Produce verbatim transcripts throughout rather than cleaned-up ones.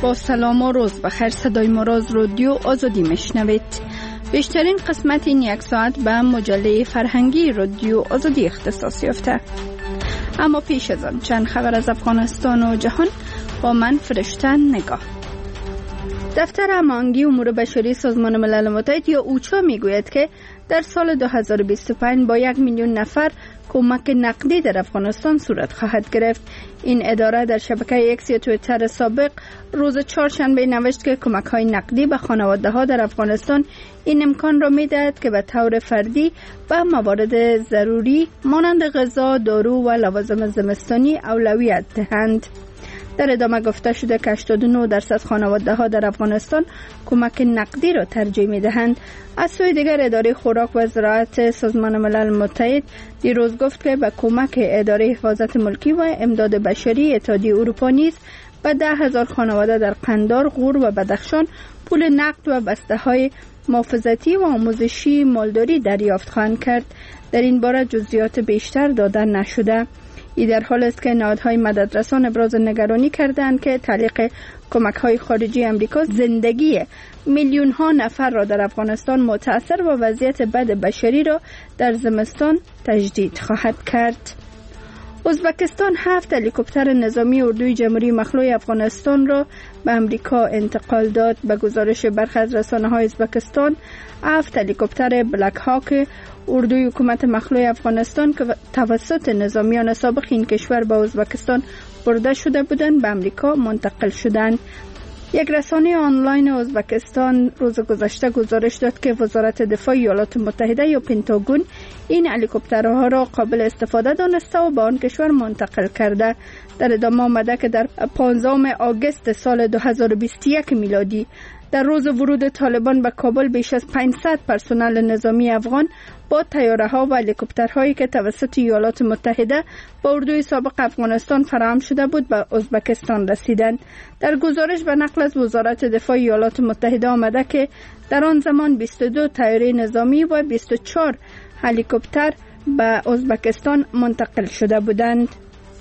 با سلام و روز بخیر. صدای ما را از رادیو آزادی میشنوید. بیشترین قسمت این یک ساعت به مجله فرهنگی رادیو آزادی اختصاص یافته. اما پیش از آن چند خبر از افغانستان و جهان با من فرشته نگاه. دفتر هماهنگی امور بشری سازمان ملل متحد یا اوچا میگوید که در سال دو هزار و بیست و پنج با یک میلیون نفر کمک نقدی در افغانستان صورت خواهد گرفت. این اداره در شبکه اکس یا توییتر سابق روز چهارشنبه نوشت که کمک های نقدی به خانواده ها در افغانستان این امکان را می دهد که به طور فردی به موارد ضروری مانند غذا، دارو و لوازم زمستانی اولویت دهند. در ادامه گفته شده که هشتاد و نه درصد خانواده ها در افغانستان کمک نقدی را ترجیح می دهند. از سوی دیگر اداره خوراک و زراعت سازمان ملل متحد دیروز گفت که به کمک اداره حفاظت ملکی و امداد بشری اتحادیه اروپا نیز به ده هزار خانواده در قندار، غور و بدخشان پول نقد و بسته های محافظتی و آموزشی مالداری دریافت خواهند کرد. در این باره جزئیات بیشتر داده نشده. این در حال است که نهادهای مددرسان ابراز نگرانی کردند که تعلیق کمک های خارجی امریکا زندگی میلیون ها نفر را در افغانستان متاثر و وضعیت بد بشری را در زمستان تجدید خواهد کرد. ازبکستان هفت هلیکوپتر نظامی اردوی جمهوری مخلوع افغانستان را به امریکا انتقال داد. به گزارش برخی از رسانه‌های ازبکستان، هفت هلیکوپتر بلک هاک اردوی حکومت مخلوع افغانستان که توسط نظامیان سابق این کشور به ازبکستان برده شده بودند به امریکا منتقل شدند. یک رسانه آنلاین ازبکستان روز گذشته گزارش داد که وزارت دفاع ایالات متحده یا پنتاگون این هلیکوپترها را قابل استفاده دانسته و به آن کشور منتقل کرده. در ادامه آمده که در پانزدهم آگوست سال دو هزار و بیست و یک میلادی در روز ورود طالبان به کابل بیش از پانصد پرسنل نظامی افغان با طیاره‌ها و هلیکوپترهایی که توسط ایالات متحده با اردوی سابق افغانستان فراهم شده بود به ازبکستان رسیدند. در گزارش به نقل از وزارت دفاع ایالات متحده آمده که در آن زمان بیست و دو طیاره نظامی و بیست و چهار هلیکوپتر به ازبکستان منتقل شده بودند.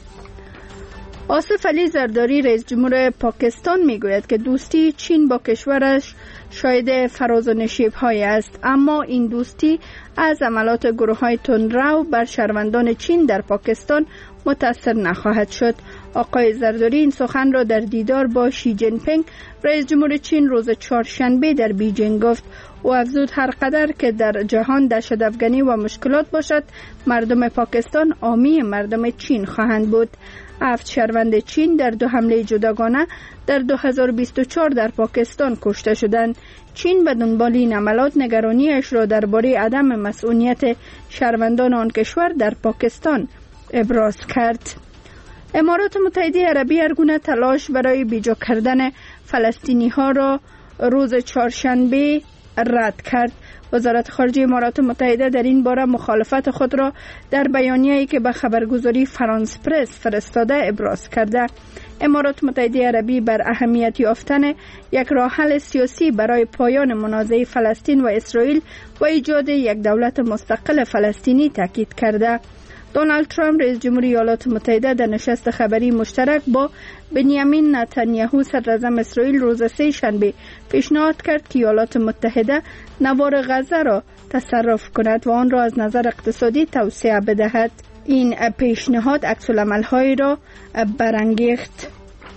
آصف علی زرداری رئیس جمهور پاکستان میگوید که دوستی چین با کشورش شاهد فراز و نشیب‌های است، اما این دوستی از عملات گروه‌های تندرو بر شهروندان چین در پاکستان متأثر نخواهد شد. آقای زرداری این سخن را در دیدار با شی جین پینگ رئیس جمهور چین روز چهارشنبه در بیجینگ گفت. او افزود هر قدر که در جهان دهشت‌افکنی و مشکلات باشد، مردم پاکستان حامی مردم چین خواهند بود. هفت شهروند چین در دو حمله جداگانه در دو هزار و بیست و چهار در پاکستان کشته شدند. چین به دنبال این عملات نگرانیش را درباره عدم مسئولیت شهروندان آن کشور در پاکستان ابراز کرد. امارات متحده عربی هر گونه تلاش برای بیجا کردن فلسطینی ها را روز چهارشنبه رد کرد. وزارت خارجه امارات متحده در این باره مخالفت خود را در بیانیه‌ای که به خبرگزاری فرانس پرس فرستاده ابراز کرده. امارات متحده عربی بر اهمیت یافتن یک راه حل سیاسی برای پایان منازعه فلسطین و اسرائیل و ایجاد یک دولت مستقل فلسطینی تاکید کرده. دونالد ترامپ رئیس جمهوری ایالات متحده در نشست خبری مشترک با بنیامین نتانیاهو صدراعظم اسرائیل روز سه شنبه پیشنهاد کرد که ایالات متحده نوار غزه را تصرف کند و آن را از نظر اقتصادی توسعه بدهد. این پیشنهاد عکس‌العمل‌هایی را برانگیخت.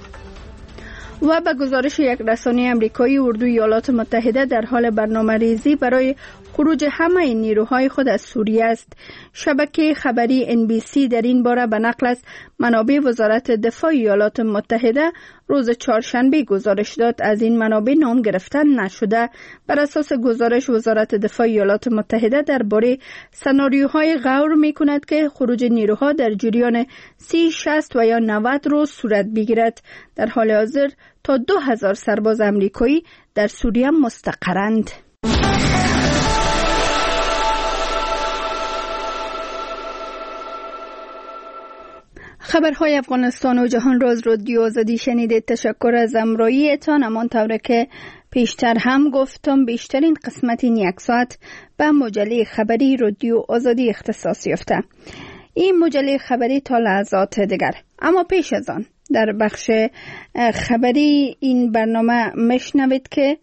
و به گزارش یک رسانه امریکایی، اردوی ایالات متحده در حال برنامه‌ریزی برای خروج همه نیروهای خود از سوریه است. شبکه خبری ان بی سی در این باره به نقل از منابع وزارت دفاع ایالات متحده روز چهارشنبه گزارش داد. از این منابع نام گرفتن نشده. بر اساس گزارش وزارت دفاع ایالات متحده درباره سناریوهای غور می‌کند که خروج نیروها در جریان سی، شصت و یا نود روز صورت بگیرد. در حال حاضر تا دو هزار سرباز امریکایی در سوریه مستقرند. خبرهای افغانستان و جهان را از رادیو آزادی شنیدید. تشکر از همراهیتان. همانطور که پیشتر هم گفتم بیشترین قسمت این یک ساعت به مجله خبری رادیو آزادی اختصاص یافته. این مجله خبری تا لحظات دیگر. اما پیش از آن در بخش خبری این برنامه مشنوید که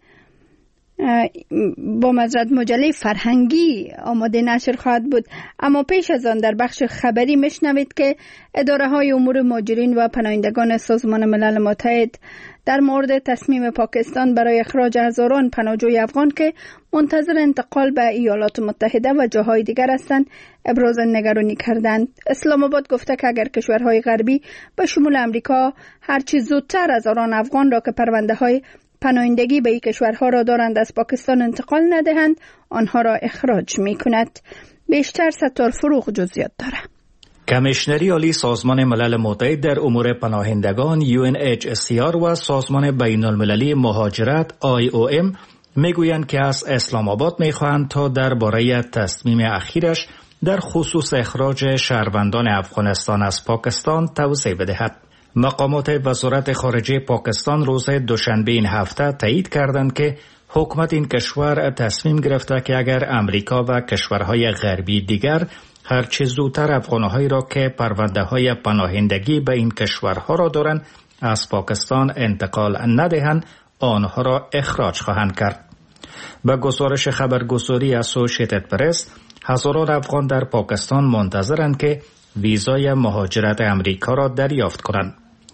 با مزرعه مجله فرهنگی آماده نشر خواهد بود. اما پیش از آن در بخش خبری مشنوید که اداره های امور مهاجرین و پناهندگان سازمان ملل متحد در مورد تصمیم پاکستان برای اخراج هزاران پناهجوی افغان که منتظر انتقال به ایالات متحده و جاهای دیگر هستند ابراز نگرانی کردند. اسلام آباد گفته که اگر کشورهای غربی به شمول امریکا هرچی زودتر هزاران افغان را که پرونده های پناهندگی به این کشورها را دارند از پاکستان انتقال ندهند، آنها را اخراج می کند. بیشتر ستار فروغ جزئیات دارد. کمیشنری عالی سازمان ملل متحد در امور پناهندگان یو ان اچ سی آر و سازمان بین المللی مهاجرت آی او ام میگویند که از اسلام آباد میخواهند تا درباره تصمیم اخیرش در خصوص اخراج شهروندان افغانستان از پاکستان توضیح بدهد. مقامات وزارت خارجه پاکستان روز دوشنبه این هفته تایید کردند که حکومت این کشور تصمیم گرفته که اگر امریکا و کشورهای غربی دیگر هرچه زودتر افغانهایی را که پرونده های پناهندگی به این کشورها را دارند از پاکستان انتقال ندهند، آنها را اخراج خواهند کرد. به گزارش خبرگزاری اسوسییتد پرس، هزاران افغان در پاکستان منتظرند که ویزای مهاجرت امریکا را دریافت کنند.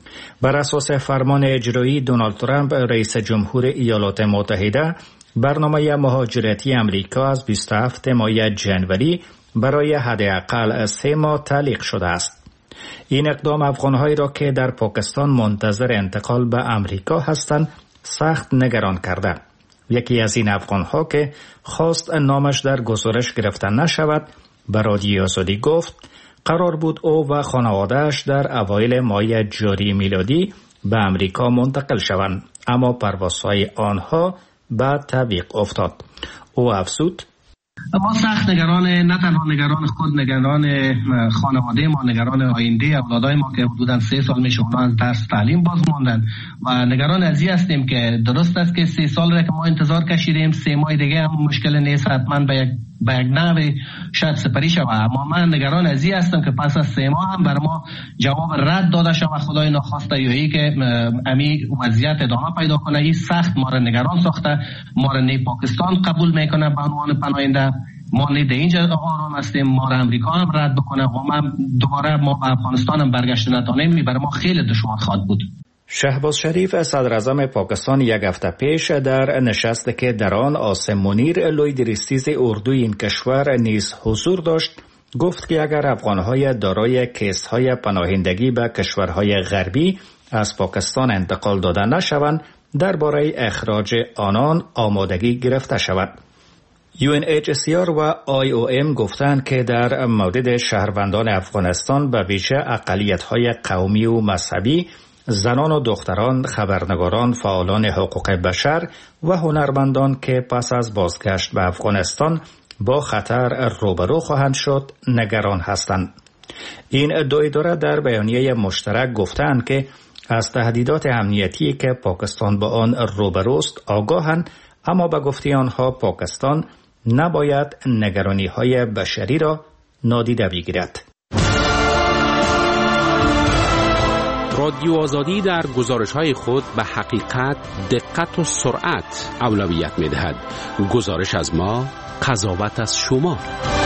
بر اساس فرمان اجرایی دونالد ترامپ رئیس جمهور ایالات متحده، برنامه مهاجرتی امریکا از بیست و هفتم ماه جنوری برای حداقل سه ماه تعلیق شده است. این اقدام افغانهایی را که در پاکستان منتظر انتقال به امریکا هستند سخت نگران کرده. یکی از این افغانها که خواست نامش در گزارش گرفته نشود به رادیو آزادی گفت قرار بود او و خانواده‌اش در اوایل ماه جاری میلادی به امریکا منتقل شوند، اما پروازهای آنها به تعویق افتاد. او افزود: ما سخت نگران، نه تنها نگران خود، نگران خانواده ما، نگران آینده اولادای ما که حدوداً سه سال میشه اونا از درس تعلیم باز ماندن و نگران از این هستیم که درست است که سه سال را که ما انتظار کشیدیم، سه ماه دیگه هم مشکل نیست، حتما به یک به یک نحوی شاید سپری شود، اما من نگران از این هستم که پس از سه ماه هم بر ما جواب رد داده شود، خدای نخواسته یا ای که امی وضعیت ادامه پیدا کنه. این سخت ما را نگران ساخته. ما را نه پاکستان قبول میکنه به عنوان پناهنده، ما نه در اینجا آرام هستیم، ما را امریکا هم رد بکنه و ما دوباره ما به افغانستان هم برگشت نتونیم، برای ما خیلی دشوار خواهد بود. شهباز شریف صدر اعظم پاکستان یک هفته پیش در نشستی که در آن عاصم منیر لوی درستیز اردوی این کشور نیز حضور داشت گفت که اگر افغانهای دارای کیس‌های پناهندگی به کشورهای غربی از پاکستان انتقال داده نشوند درباره اخراج آنان آمادگی گرفته شود. یو ان اچ سی آر و آی او ام گفتند که در مورد شهروندان افغانستان به ویژه اقلیت‌های قومی و مذهبی، زنان و دختران، خبرنگاران، فعالان حقوق بشر و هنرمندان که پس از بازگشت به افغانستان با خطر روبرو خواهند شد نگران هستند. این دو اداره در بیانیه مشترک گفتند که از تهدیدات امنیتی که پاکستان با آن روبروست آگاهند، اما به گفته آنها پاکستان نباید نگرانی‌های بشری را نادیده بگیرد. رادیو آزادی در گزارش‌های خود به حقیقت، دقت و سرعت اولویت می‌دهد. گزارش از ما، قضاوت از شما.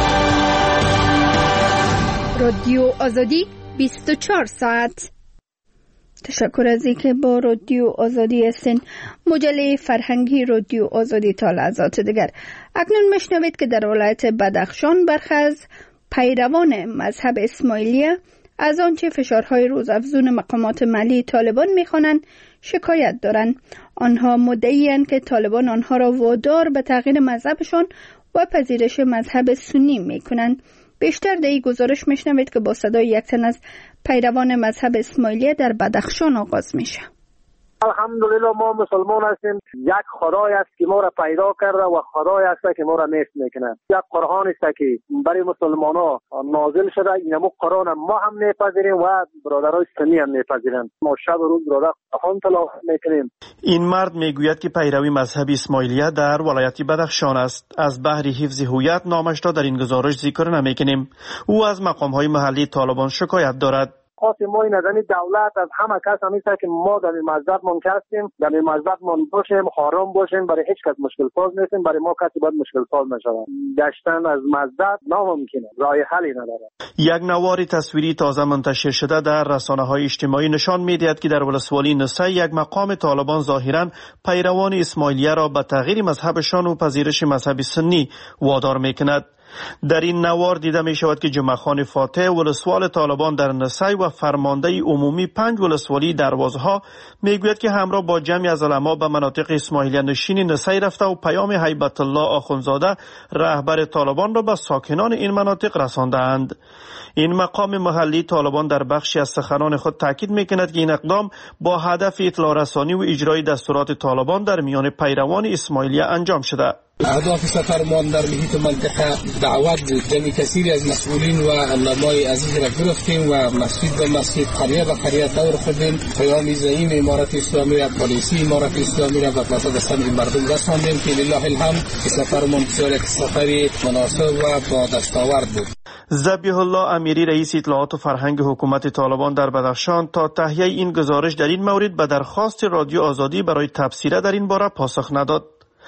رادیو آزادی بیست و چهار ساعت. تشکر از اینکه با رادیو آزادی هستین. مجله فرهنگی رادیو آزادی تا لحظات دیگر. اکنون میشنوید که در ولایت بدخشان برخی از پیروان مذهب اسماعیلیه از آنچه فشارهای روزافزون مقامات ملی طالبان می‌خوانند شکایت دارند. آنها مدعی‌اند که طالبان آنها را وادار به تغییر مذهبشان و پذیرش مذهب سنی می‌کنند. بیشتر در این گزارش می‌شنوید که با صدای یک تن از پیروان مذهب اسماعیلیه در بدخشان آغاز میشه. الحمدلله ما مسلمان هستیم. یک خدای است که ما را پیدا کرده و خدای است که ما را نیست میکنه. یک قرآن است که برای مسلمان‌ها نازل شده. اینمو قرآن ما هم میپذیریم و برادرای سنی هم میپذیرند. ما شب و روز برادر قرآن تلاوت میکنیم. این مرد میگوید که پیروی مذهب اسماعیلیه در ولایت بدخشان است. از بحر حفظ هویت نامش را در این گزارش ذکر نمیکنیم. او از مقام‌های محلی طالبان شکایت دارد. خاص ما این ازنی دولت از همه کس همیشه که ما در این مذهب من هستیم، در این مذهب من باشیم، حرام باشیم، برای هیچ کس مشکل ساز نیستیم، برای ما کسی باید مشکل ساز نشود. گشتن از مذهب ناممکنه، راه حلی نداره. یک نوار تصویری تازه منتشر شده در رسانه‌های اجتماعی نشان می‌دهد که در ولسوالی نسای یک مقام طالبان ظاهراً پیروان اسماعیلیه را به تغییر مذهبشان و پذیرش مذهب سنی وادار می‌کند. در این نوار دیده می شود که جمعخان فاتح ولسوال طالبان در نسای و فرمانده عمومی پنج ولسوالی دروازها میگوید که همراه با جمعی از علما به مناطق اسماعیلیه نشین نسای رفته و پیام هیبت الله آخونزاده رهبر طالبان را به ساکنان این مناطق رساندند. این مقام محلی طالبان در بخشی از سخنان خود تاکید میکند که این اقدام با هدف اطلاع رسانی و اجرای دستورات طالبان در میان پیروان اسماعیلیه انجام شده. اهداف سفرمان در محیط منطقه دعوت بود. جمعی کثیری از مسئولین و علمای عزیز را گرفتیم و مسجد به مسجد، قریه به قریه دور خوردیم. پیام زعیم امارت اسلامی و پالیسی امارت اسلامی را به مصد سمع مردم رساندیم که لله الحمد که سفرمان بسیار یک سفری مناسب و با دستاورد بود. ذبیح الله امیری رئیس اطلاعات و فرهنگ حکومت طالبان در بدخشان تا تهیه این گزارش در این مورد به درخواست رادیو آزادی برای تبصره در این باره پاسخ نداد.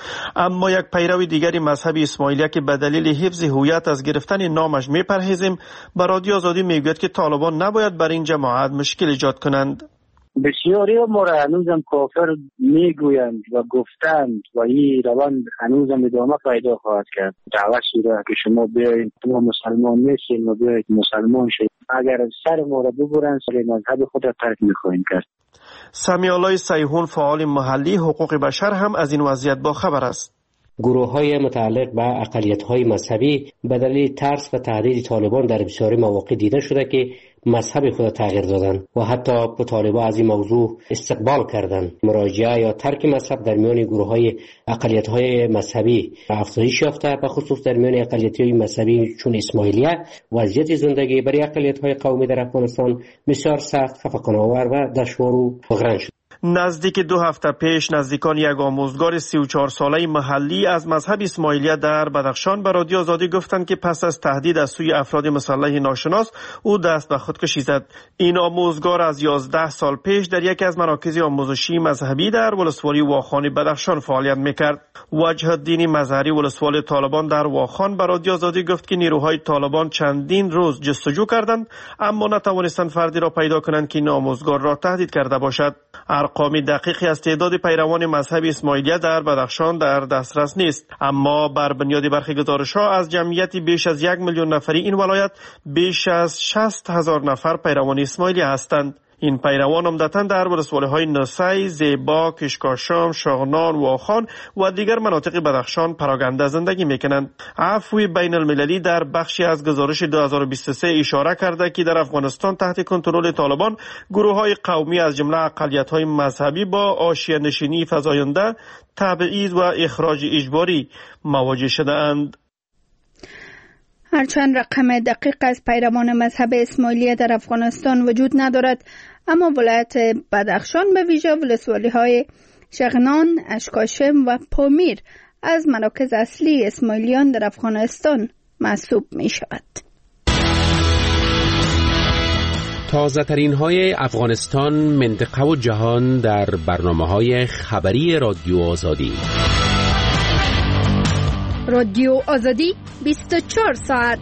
اما یک پیرو دیگری مذهب اسماعیلیه که به دلیل حفظ هویت از گرفتن نامش میپرهیزیم به رادیو آزادی میگوید که طالبان نباید بر این جماعت مشکل ایجاد کنند. بسیاری ما را هنوزم کافر میگویند و گفتند و این روند هنوزم ادامه پیدا خواهد کرد. دعوت شده که شما بیایید، ما مسلمان نیستیم و بیایید مسلمان شید. اگر سر ما را ببرند سر مذهب خود را ترک میخواهیم کرد. سمیع الله سیحون فعال محلی حقوق بشر هم از این وضعیت با خبر است. گروه‌های متعلق به اقلیت‌های مذهبی به دلیل ترس و تهدید طالبان در بسیاری مواقع دیده شده که مذهب خود تغییر دادن و حتی طالبان از این موضوع استقبال کردند. مراجعه یا ترک مذهب در میان گروه‌های اقلیت‌های مذهبی افزایش یافته، به خصوص در میان اقلیت‌های مذهبی چون اسماعیلیه. وضعیت زندگی برای اقلیت‌های قومی در افغانستان بسیار سخت، خفقان‌آور و دشوار و مغرن شد. نزدیک دو هفته پیش نزدیکان یک آموزگار سی و چهار ساله محلی از مذهب اسماعیلیه در بدخشان به رادیو آزادی گفتند که پس از تهدید از سوی افراد مسلح ناشناس او دست به خودکشی زد. این آموزگار از یازده سال پیش در یکی از مراکز آموزشی مذهبی در ولسوالی واخان بدخشان فعالیت میکرد. وجه الدین مظهری ولسوال طالبان در واخان به رادیو آزادی گفت که نیروهای طالبان چندین روز جستجو کردند اما نتوانستند فردی را پیدا کنند که این آموزگار را تهدید کرده باشد. ارقام دقیقی از تعداد پیروان مذهب اسماعیلیه در بدخشان در دسترس نیست، اما بر بنیاد برخی گزارش‌ها از جمعیت بیش از یک میلیون نفری این ولایت بیش از شصت هزار نفر پیروان اسماعیلیه هستند. این پیروان عمدتاً در ولسوالی‌های نسای، زیبا، کشکاشام، شاغنان، واخان و دیگر مناطق بدخشان پراگنده زندگی می‌کنند. عفو بین المللی در بخشی از گزارش دو هزار و بیست و سه اشاره کرده که در افغانستان تحت کنترل طالبان گروه‌های قومی از جمله اقلیت‌های مذهبی با حاشیه‌نشینی فزاینده، تبعیض و اخراج اجباری مواجه شده‌اند. هرچند رقم دقیق از پیروان مذهب اسماعیلیه در افغانستان وجود ندارد، اما ولایت بدخشان به ویژه ولسوالی‌های شغنان، اشکاشم و پامیر از مراکز اصلی اسماعیلیان در افغانستان محسوب می شود. تازه ترین های افغانستان، منطقه و جهان در برنامه های خبری رادیو آزادی. رادیو آزادی بیست و چهار ساعت.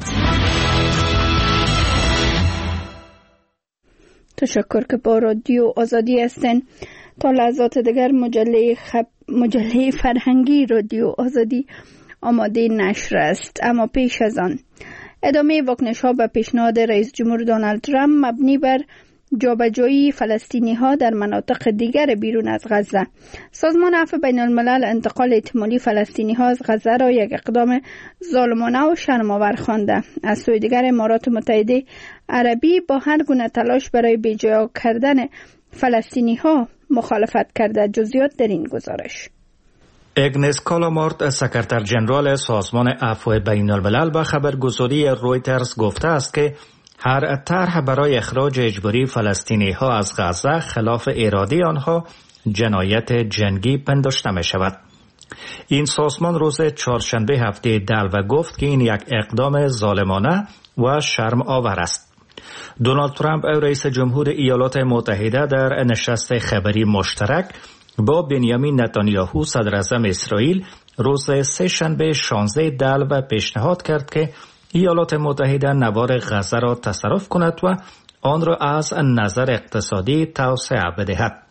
تشکر که با رادیو آزادی هستین. تا لحظات دیگر مجله خب... مجله فرهنگی رادیو آزادی آماده نشر است، اما پیش از آن ادامه واکنش ها به پیشنهاد رئیس جمهور دونالد ترامپ مبنی بر جابجایی فلسطینی ها در مناطق دیگر بیرون از غزه. سازمان عفو بین الملل انتقال احتمالی فلسطینی ها از غزه را یک اقدام ظالمانه و شرم‌آور خوانده. از سوی دیگر امارات متحده عربی با هر گونه تلاش برای بی‌جا کردن فلسطینی ها مخالفت کرده. جزئیات در این گزارش. اگنس کالامارت، سکرتر جنرال سازمان عفو بین الملل، به خبرگزاری رویترز گفته است که هر طرح برای اخراج اجباری فلسطینی ها از غزه خلاف اراده آنها جنایت جنگی پنداشته می شود. این سازمان روز چهارشنبه هفته دلو گفت که این یک اقدام ظالمانه و شرم آور است. دونالد ترامپ رئیس جمهور ایالات متحده در نشست خبری مشترک با بنیامین نتانیاهو صدر اعظم اسرائیل روز سه شنبه شانزده دلو پیشنهاد کرد که ایالات متحده نوار غزه را تصرف کند و آن را از نظر اقتصادی توسعه بدهد.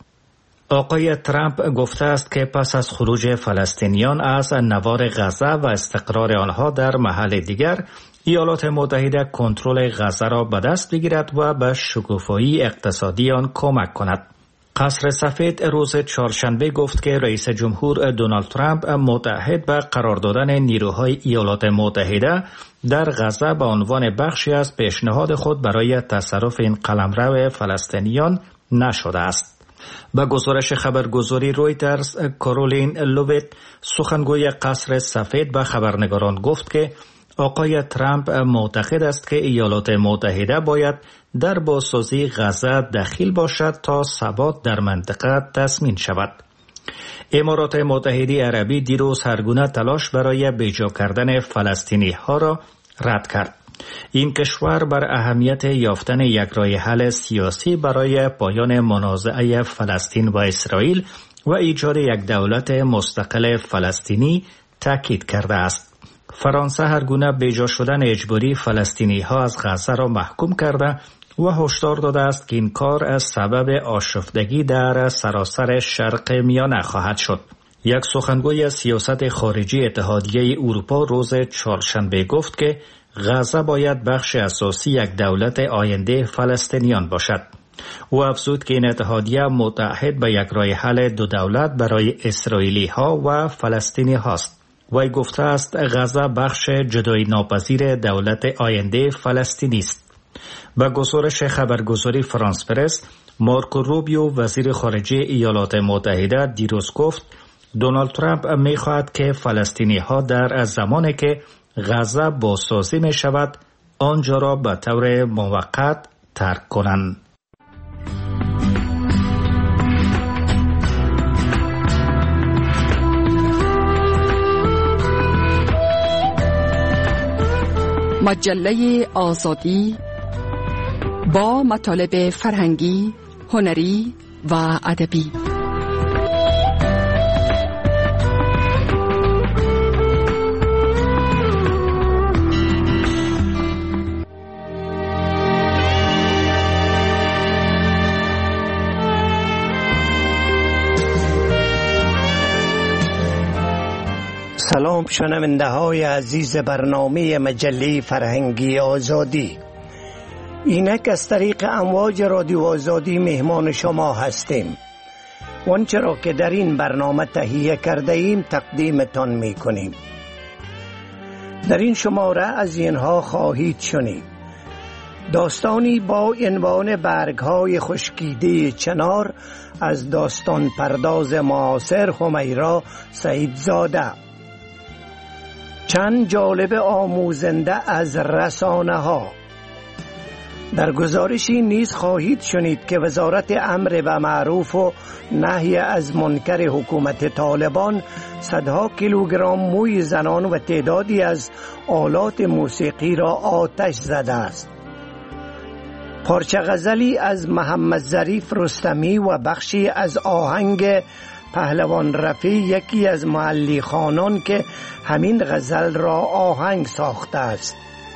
آقای ترامپ گفته است که پس از خروج فلسطینیان از نوار غزه و استقرار آنها در محل دیگر، ایالات متحده کنترل غزه را به دست بگیرد و به شکوفایی اقتصادی آن کمک کند. قصر سفید روز چهارشنبه گفت که رئیس جمهور دونالد ترامپ متعهد به قرار دادن نیروهای ایالات متحده در غزه به عنوان بخشی از پیشنهاد خود برای تصرف این قلمرو فلسطینیان نشده است. با گزارش خبرگزاری رویترز، کارولین لویت سخنگوی قصر سفید به خبرنگاران گفت که آقای ترامپ معتقد است که ایالات متحده باید در بازسازی غزه دخیل باشد تا ثبات در منطقه تضمین شود. امارات متحده عربی دیروز هرگونه تلاش برای بیجا کردن فلسطینی ها را رد کرد. این کشور بر اهمیت یافتن یک راه حل سیاسی برای پایان منازعه فلسطین و اسرائیل و ایجاد یک دولت مستقل فلسطینی تاکید کرده است. فرانسه هرگونه بیجا شدن اجباری فلسطینی ها از غزه را محکوم کرده و هشدار داده است که این کار از سبب آشفتگی در سراسر شرق میانه خواهد شد. یک سخنگوی سیاست خارجی اتحادیه اروپا روز چهارشنبه گفت که غزه باید بخش اساسی یک دولت آینده فلسطینیان باشد. او افزود که این اتحادیه متعهد به یک راه حل دو دولت برای اسرائیلی ها و فلسطینی هاست. وی گفته است غزه بخش جدایی ناپذیر دولت آینده فلسطینی است. با گزارش خبرگزاری فرانس پرس، مارکو روبیو وزیر خارجه ایالات متحده دیروز گفت دونالد ترامپ می خواهد که فلسطینی ها در زمانی که غزه بازسازی می شود آنجا را به طور موقت ترک کنند. مجله آزادی با مطالب فرهنگی، هنری و ادبی. سلام شنونده های عزیز برنامه مجله فرهنگی آزادی. اینک از طریق امواج رادیو آزادی مهمان شما هستیم. وانچه را که در این برنامه تهیه کرده ایم تقدیمتان می کنیم. در این شماره از اینها خواهید شنید: داستانی با عنوان برگ‌های خشکیده چنار از داستان پرداز معاصر همیرا سعیدزاده. چند جالب آموزنده از رسانه ها. در گزارشی نیز خواهید شنید که وزارت امر به معروف و نهی از منکر حکومت طالبان صدها کیلوگرم موی زنان و تعدادی از آلات موسیقی را آتش زده است. پارچه غزلی از محمد ظریف رستمی و بخشی از آهنگ پهلوان رفیع یکی از محلی خانان که همین غزل را آهنگ ساخته است.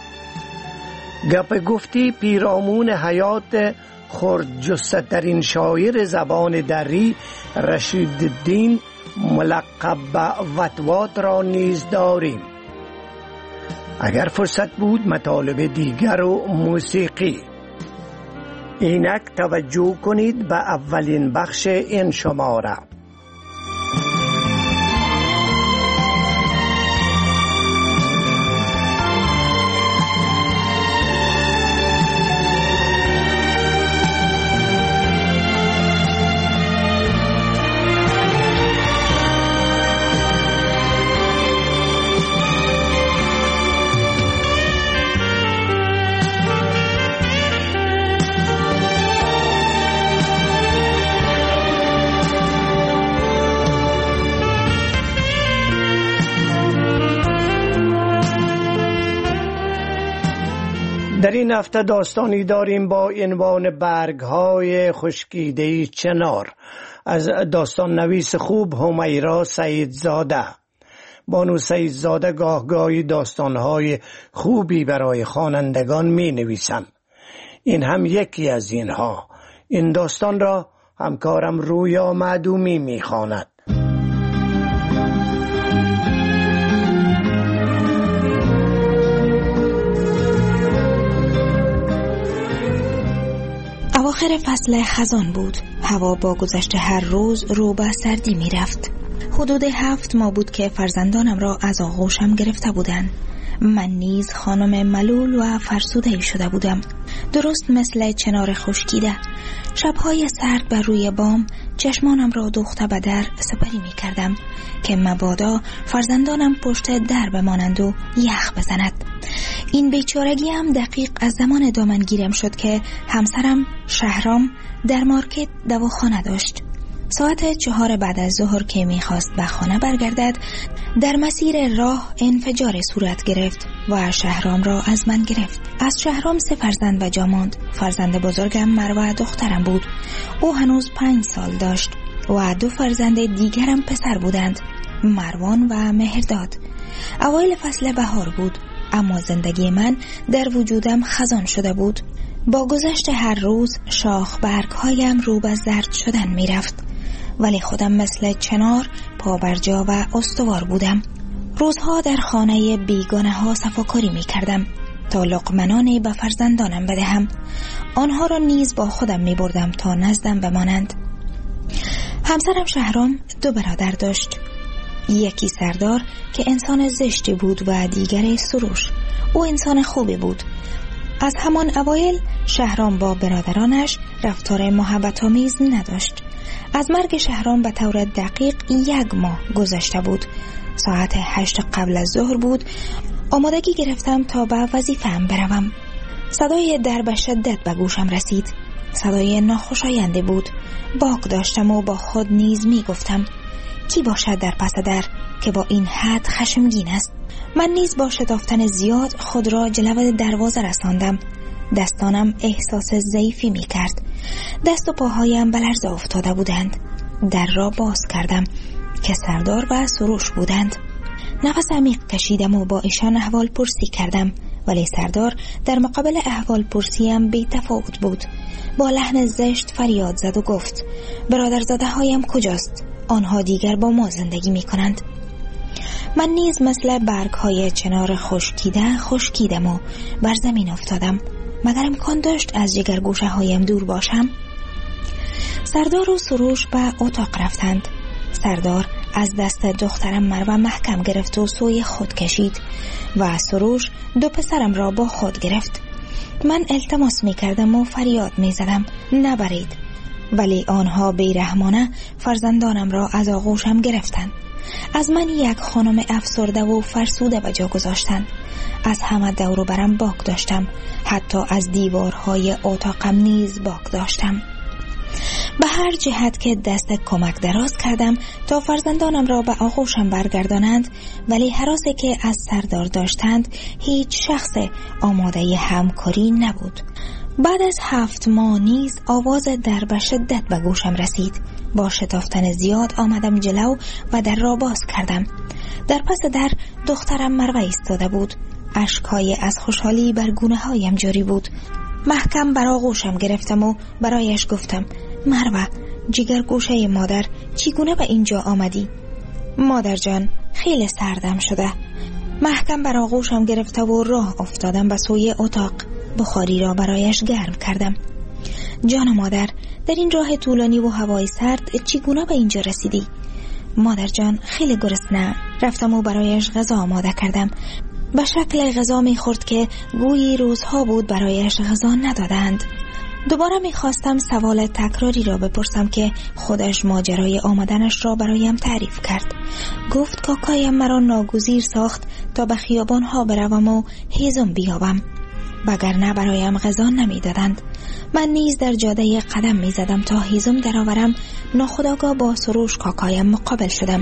گپ گفتی پیرامون حیات خردجست‌ترین شاعر زبان دری رشیدالدین ملقب به وطوات را نیز داریم. اگر فرصت بود مطالب دیگر و موسیقی. اینک توجه کنید به اولین بخش این شماره. این هفته داستانی داریم با عنوان برگ‌های خشکیده چنار از داستان نویس خوب همیرا سعیدزاده. بانو سعیدزاده گاه گاهی داستانهای خوبی برای خوانندگان می نویسند. این هم یکی از اینها. این داستان را همکارم رویا معدومی می خواند. اواخر فصل خزان بود. هوا با گذشت هر روز رو به سردی می رفت. حدود هفت ماه بود که فرزندانم را از آغوشم گرفته بودند. من نیز خانم ملول و فرسوده شده بودم، درست مثل چنار خشکیده. شبهای سرد بر روی بام چشمانم را دوخته به در سپری می کردم که مبادا فرزندانم پشت در بمانند و یخ بزند. این بیچارگی هم دقیق از زمان دامنگیرم شد که همسرم شهرام در مارکت دواخانه داشت. ساعت چهار بعد از ظهر که میخواست به خانه برگردد، در مسیر راه انفجار صورت گرفت و شهرام را از من گرفت. از شهرام سه فرزند و جا ماند. فرزند بزرگم مروه دخترم بود. او هنوز پنج سال داشت و دو فرزند دیگرم پسر بودند، مروان و مهرداد. اوایل فصل بهار بود، اما زندگی من در وجودم خزان شده بود. با گذشت هر روز شاخ برگ‌هایم رو به زرد شدن می‌رفت، ولی خودم مثل چنار پابرجا و استوار بودم. روزها در خانه بیگانه ها صفاکاری می‌کردم تا لقمنانی به فرزندانم بدهم. آنها را نیز با خودم می‌بردم تا نزدم بمانند. همسرم شهرام دو برادر داشت. یکی سردار که انسان زشتی بود و دیگری سروش. او انسان خوبی بود. از همان اوایل شهرام با برادرانش رفتار محبت آمیز نداشت. از مرگ شهرام به طور دقیق یک ماه گذشته بود. ساعت هشت قبل از ظهر بود. آمادگی گرفتم تا به وظیفه‌ام بروم. صدای در به شدت به گوشم رسید. صدای ناخوشایندی بود. باک داشتم و با خود نیز می گفتم کی باشد در پس در که با این حد خشمگین است. من نیز با شتافتن زیاد خود را جلو دروازه رساندم. دستانم احساس ضعیفی می کرد. دست و پاهایم به لرزه افتاده بودند. در را باز کردم که سردار و سروش بودند. نفس عمیق کشیدم و با ایشان احوال پرسی کردم، ولی سردار در مقابل احوال پرسیم بی تفاوت بود. با لحن زشت فریاد زد و گفت برادرزاده هایم کجاست؟ آنها دیگر با ما زندگی می کنند. من نیز مثل برگ های چنار خشکیده خشکیدم و بر زمین افتادم. مگر امکان داشت از جگر گوشه هایم دور باشم؟ سردار و سروش به اتاق رفتند. سردار از دست دخترم مروه محکم گرفت و سوی خود کشید و سروش دو پسرم را با خود گرفت. من التماس می کردم و فریاد می زدم نبرید، ولی آنها بیرحمانه فرزندانم را از آغوشم گرفتند. از من یک خانم افسرده و فرسوده به جا گذاشتند. از همه دور و برم باک داشتم. حتی از دیوارهای اتاقم نیز باک داشتم. به هر جهت که دست کمک دراز کردم تا فرزندانم را به آغوشم برگردانند، ولی هراسی که از سردار داشتند هیچ شخص آماده همکاری نبود. بعد از هفت ماه نیز آواز در به شدت به گوشم رسید. با شتافتن زیاد آمدم جلو و در را باز کردم. در پس در دخترم مروه ایستاده بود. اشکهای از خوشحالی بر گونه هایم جاری بود. محکم بر آغوشم گرفتم و برایش گفتم مروه جگر گوشه مادر، چگونه به اینجا آمدی؟ مادر جان خیلی سردم شده. محکم بر آغوشم گرفته و راه افتادم به سوی اتاق. بخاری را برایش گرم کردم. جان مادر، در این راه طولانی و هوای سرد چگونه به اینجا رسیدی؟ مادر جان خیلی گرسنه‌ام. رفتم و برایش غذا آماده کردم. به شکل غذا می خورد که گویی روزها بود برایش غذا ندادند. دوباره می خواستم سوال تکراری را بپرسم که خودش ماجرای آمدنش را برایم تعریف کرد. گفت کاکایم مرا ناگزیر ساخت تا به خیابان ها بروم و هیزم بیابم، وگرنه برایم غذا نمی دادند. من نیز در جاده قدم می زدم تا هیزم درآورم. ناخودآگاه با سروش کاکایم مقابل شدم.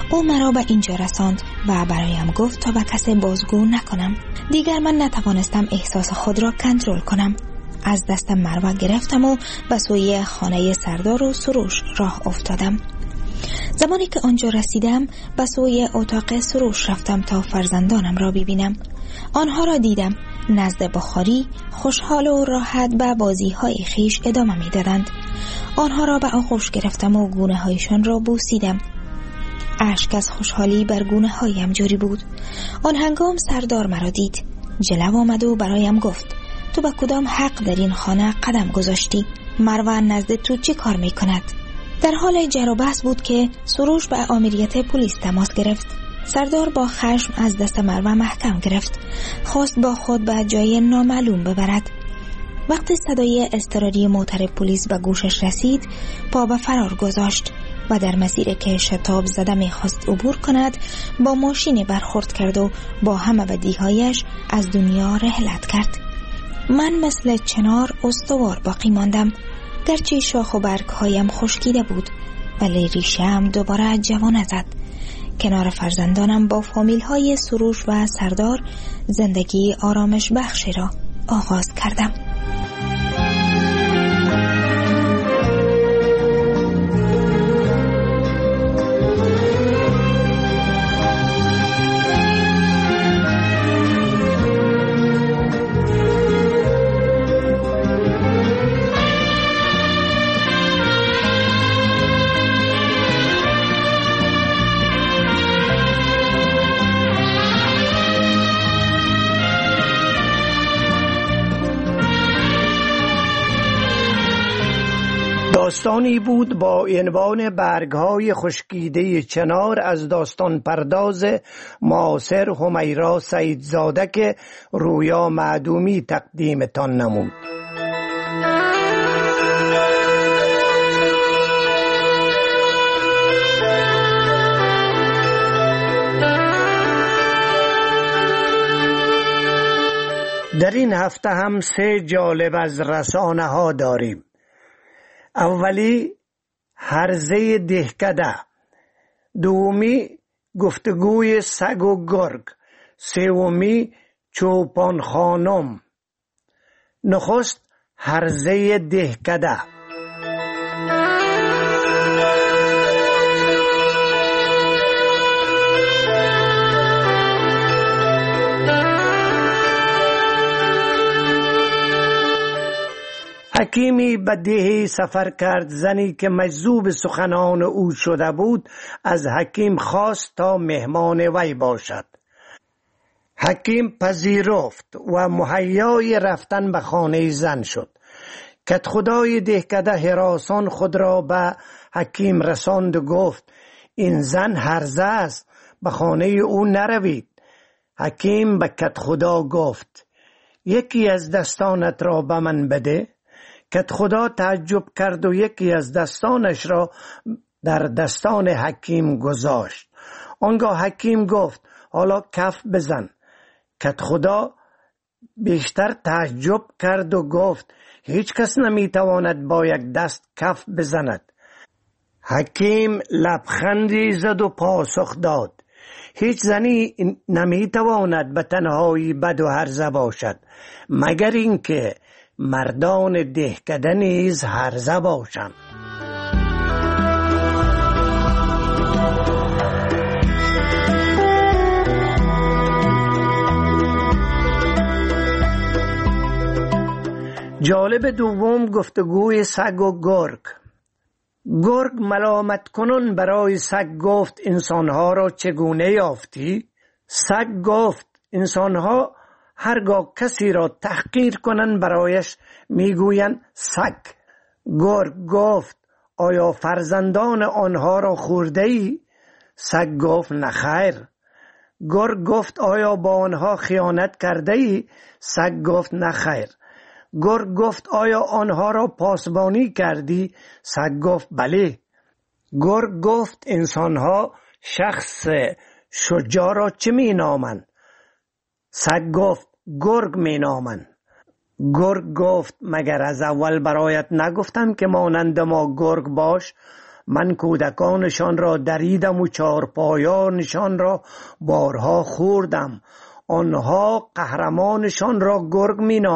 او مرا به اینجا رساند و برایم گفت تا به کسی بازگو نکنم. دیگر من نتوانستم احساس خود را کنترل کنم. از دست مروه گرفتم و به سوی خانه سردار و سروش راه افتادم. زمانی که آنجا رسیدم به سوی اتاق سروش رفتم تا فرزندانم را ببینم. آنها را دیدم نزد بخاری خوشحال و راحت به بازی های خیش ادامه می دادند. آنها را به آغوش گرفتم و گونه هایشان را بوسیدم. اشک از خوشحالی بر گونه هایم جاری بود. آن هنگام سردار مرا دید، جلو آمد و برایم گفت تو به کدام حق در این خانه قدم گذاشتی؟ مروه نزد تو چی کار می کند؟ در حال جر و بحث بود که سروش به آمریت پلیس تماس گرفت. سردار با خشم از دست مروه محکم گرفت، خواست با خود به جای نامعلوم ببرد. وقتی صدای اضطراری موتر پلیس به گوشش رسید، پا به فرار گذاشت و در مسیر که شتاب زده می‌خواست عبور کند با ماشین برخورد کرد و با همه بدیهایش از دنیا رحلت کرد. من مثل چنار استوار باقی ماندم، گرچه شاخ و برگ هایم خشکیده بود ولی ریشه‌ام دوباره جوانه زد. کنار فرزندانم با فامیل های سروش و سردار زندگی آرامش بخشی را آغاز کردم. داستانی بود با عنوان برگ‌های خشکیده چنار از داستان پرداز معاصر همیرا سیدزاده که رویا معدومی تقدیمتان نمود. در این هفته هم سه جالب از رسانه ها داریم. اولی هرزه دهکده، دومی گفتگوی سگ و گرگ، سومی چوپان خانم. نخست هرزه دهکده. حکیمی به دهی سفر کرد. زنی که مجذوب سخنان او شده بود از حکیم خواست تا مهمان وی باشد. حکیم پذیرفت و مهیای رفتن به خانه زن شد. کدخدای دهکده هراسان خود را به حکیم رساند و گفت این زن هرزه است، به خانه او نروید. حکیم به کدخدا گفت یکی از دستانت را به من بده. کدخدا تعجب کرد و یکی از دستانش را در دستان حکیم گذاشت. آنگاه حکیم گفت حالا کف بزن. کدخدا بیشتر تعجب کرد و گفت هیچ کس نمیتواند با یک دست کف بزند. حکیم لبخندی زد و پاسخ داد هیچ زنی نمیتواند به تنهایی بد و هرزه باشد مگر اینکه مردان دهکده نیز هرزه باشند. جالب دوم گفتگوی سگ و گرگ. گرگ ملامت کنون برای سگ گفت انسانها را چگونه یافتی؟ سگ گفت انسانها هرگاه کسی را تحقیر کنن برایش میگویند سگ. گرگ گفت آیا فرزندان آنها را خورده ای؟ سگ گفت نخیر. گرگ گفت آیا با آنها خیانت کرده ای؟ سگ گفت نخیر. گرگ گفت آیا آنها را پاسبانی کردی؟ سگ گفت بله. گرگ گفت انسانها شخص شجاع را چه می نامند؟ سگ گفت گرگ می نامند. گرگ گفت مگر از اول برایت نگفتم که مانند ما گرگ باش؟ من کودکانشان را دریدم و چارپایانشان را بارها خوردم. آنها قهرمانشان را گرگ می